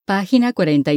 Página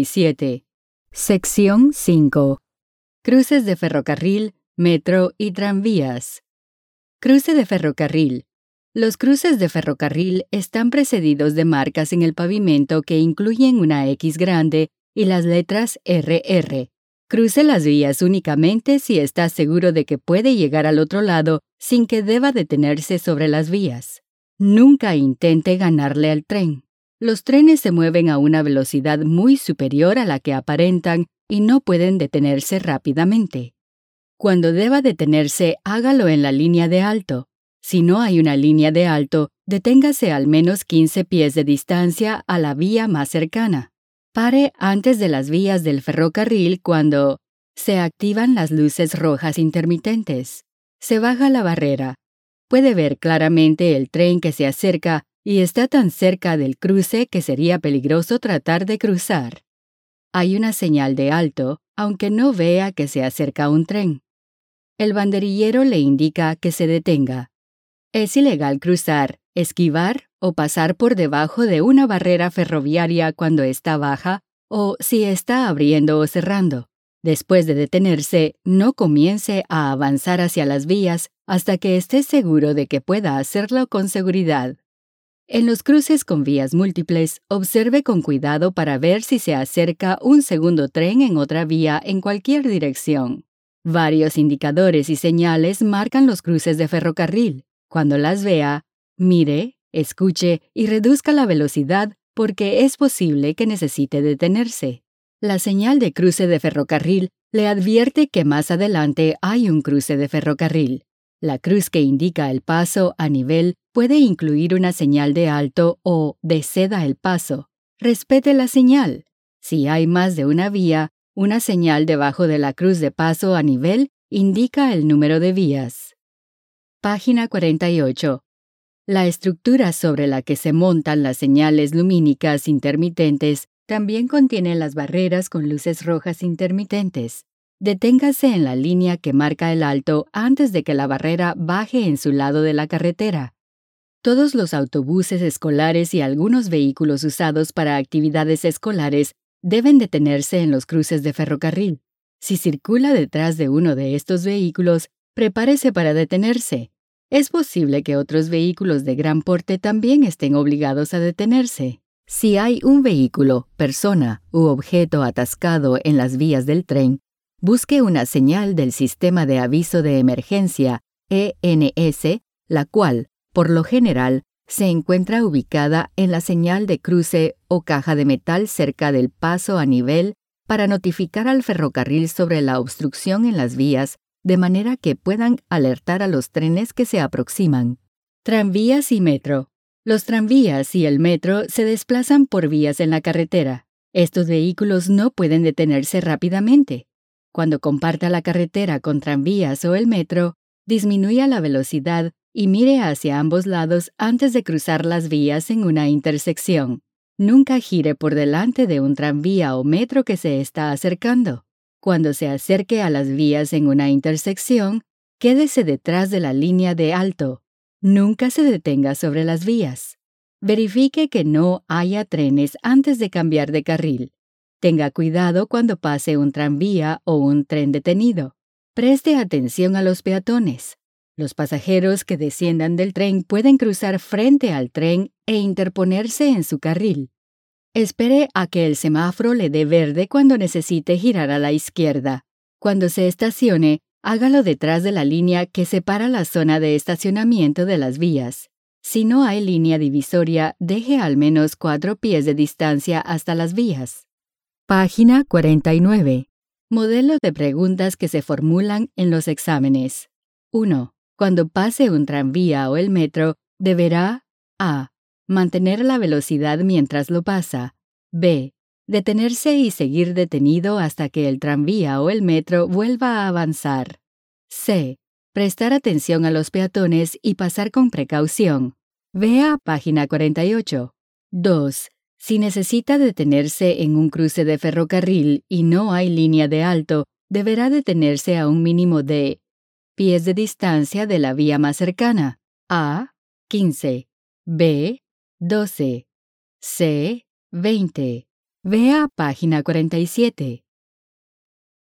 47. Sección 5. Cruces de ferrocarril, metro y tranvías. Cruce de ferrocarril. Los cruces de ferrocarril están precedidos de marcas en el pavimento que incluyen una X grande y las letras RR. Cruce las vías únicamente si está seguro de que puede llegar al otro lado sin que deba detenerse sobre las vías. Nunca intente ganarle al tren. Los trenes se mueven a una velocidad muy superior a la que aparentan y no pueden detenerse rápidamente. Cuando deba detenerse, hágalo en la línea de alto. Si no hay una línea de alto, deténgase al menos 15 pies de distancia a la vía más cercana. Pare antes de las vías del ferrocarril cuando se activan las luces rojas intermitentes. Se baja la barrera. Puede ver claramente el tren que se acerca y está tan cerca del cruce que sería peligroso tratar de cruzar. Hay una señal de alto, aunque no vea que se acerca un tren. El banderillero le indica que se detenga. Es ilegal cruzar, esquivar o pasar por debajo de una barrera ferroviaria cuando está baja o si está abriendo o cerrando. Después de detenerse, no comience a avanzar hacia las vías hasta que esté seguro de que pueda hacerlo con seguridad. En los cruces con vías múltiples, observe con cuidado para ver si se acerca un segundo tren en otra vía en cualquier dirección. Varios indicadores y señales marcan los cruces de ferrocarril. Cuando las vea, mire, escuche y reduzca la velocidad porque es posible que necesite detenerse. La señal de cruce de ferrocarril le advierte que más adelante hay un cruce de ferrocarril. La cruz que indica el paso a nivel puede incluir una señal de alto o de ceda el paso. Respete la señal. Si hay más de una vía, una señal debajo de la cruz de paso a nivel indica el número de vías. Página 48. La estructura sobre la que se montan las señales lumínicas intermitentes también contiene las barreras con luces rojas intermitentes. Deténgase en la línea que marca el alto antes de que la barrera baje en su lado de la carretera. Todos los autobuses escolares y algunos vehículos usados para actividades escolares deben detenerse en los cruces de ferrocarril. Si circula detrás de uno de estos vehículos, prepárese para detenerse. Es posible que otros vehículos de gran porte también estén obligados a detenerse. Si hay un vehículo, persona u objeto atascado en las vías del tren, busque una señal del Sistema de Aviso de Emergencia, ENS, la cual, por lo general, se encuentra ubicada en la señal de cruce o caja de metal cerca del paso a nivel para notificar al ferrocarril sobre la obstrucción en las vías, de manera que puedan alertar a los trenes que se aproximan. Tranvías y metro. Los tranvías y el metro se desplazan por vías en la carretera. Estos vehículos no pueden detenerse rápidamente. Cuando comparta la carretera con tranvías o el metro, disminuya la velocidad y mire hacia ambos lados antes de cruzar las vías en una intersección. Nunca gire por delante de un tranvía o metro que se está acercando. Cuando se acerque a las vías en una intersección, quédese detrás de la línea de alto. Nunca se detenga sobre las vías. Verifique que no haya trenes antes de cambiar de carril. Tenga cuidado cuando pase un tranvía o un tren detenido. Preste atención a los peatones. Los pasajeros que desciendan del tren pueden cruzar frente al tren e interponerse en su carril. Espere a que el semáforo le dé verde cuando necesite girar a la izquierda. Cuando se estacione, hágalo detrás de la línea que separa la zona de estacionamiento de las vías. Si no hay línea divisoria, deje al menos 4 pies de distancia hasta las vías. Página 49. Modelo de preguntas que se formulan en los exámenes. 1. Cuando pase un tranvía o el metro, deberá a. Mantener la velocidad mientras lo pasa. b. Detenerse y seguir detenido hasta que el tranvía o el metro vuelva a avanzar. c. Prestar atención a los peatones y pasar con precaución. Vea página 48. 2. Si necesita detenerse en un cruce de ferrocarril y no hay línea de alto, deberá detenerse a un mínimo de pies de distancia de la vía más cercana. A. 15. B. 12. C. 20. Vea página 47.